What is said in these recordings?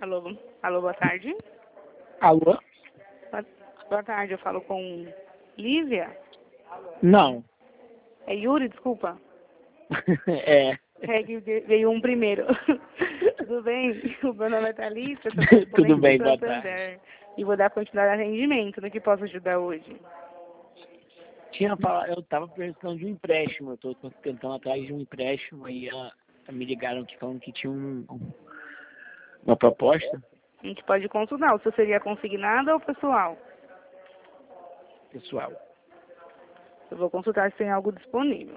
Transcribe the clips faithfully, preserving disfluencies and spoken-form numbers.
Alô, alô, boa tarde. Alô? Boa, boa tarde, eu falo com Lívia? Não. É Yuri, desculpa. É. É que veio um primeiro. Tudo bem? O meu nome é Thalissa, sou Tudo correspondente bem, do boa Santander. E vou dar continuidade ao atendimento. No que posso ajudar hoje? Tinha falado, eu estava precisando de um empréstimo, eu estou tentando atrás de um empréstimo e ah, me ligaram aqui falando que tinha um, um- uma proposta A gente pode consultar. O seu seria consignado ou pessoal? pessoal. Eu vou consultar se tem algo disponível.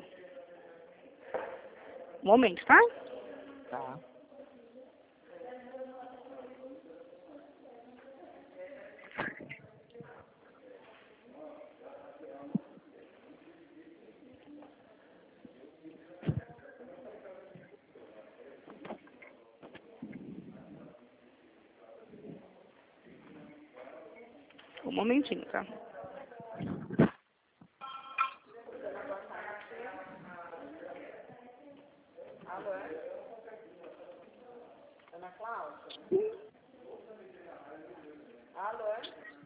Um momento, tá? Tá. Um momentinho, tá? Ana Cláudia? Alô?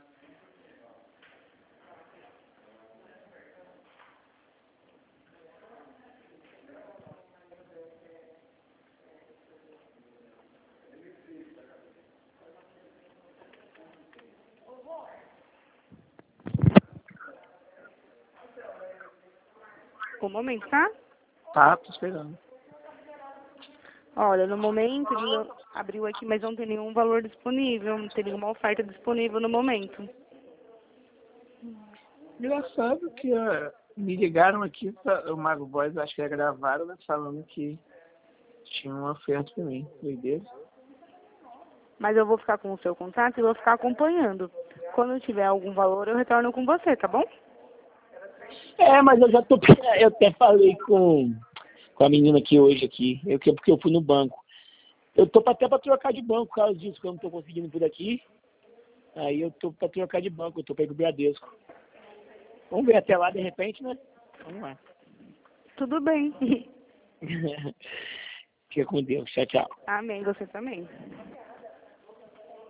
Um momento, tá? Tá, tô esperando. Olha, no momento ele abriu aqui, mas não tem nenhum valor disponível, não tem nenhuma oferta disponível no momento. Engraçado que ah, me ligaram aqui, pra, o Mago Boys, acho que é gravaram, né, falando que tinha uma oferta pra mim. Doideira. Mas eu vou ficar com o seu contato e vou ficar acompanhando. Quando eu tiver algum valor, eu retorno com você, tá bom? É, mas eu já tô. Eu até falei com, com a menina aqui hoje aqui, eu, que- porque eu fui no banco. Eu tô pra- até pra trocar de banco por causa disso, que eu não tô conseguindo por aqui. Aí eu tô pra trocar de banco, eu tô pra ir pro Bradesco. Vamos ver até lá de repente, né? Vamos lá. Tudo bem. Fica com Deus. Tchau, tchau. Amém, você também.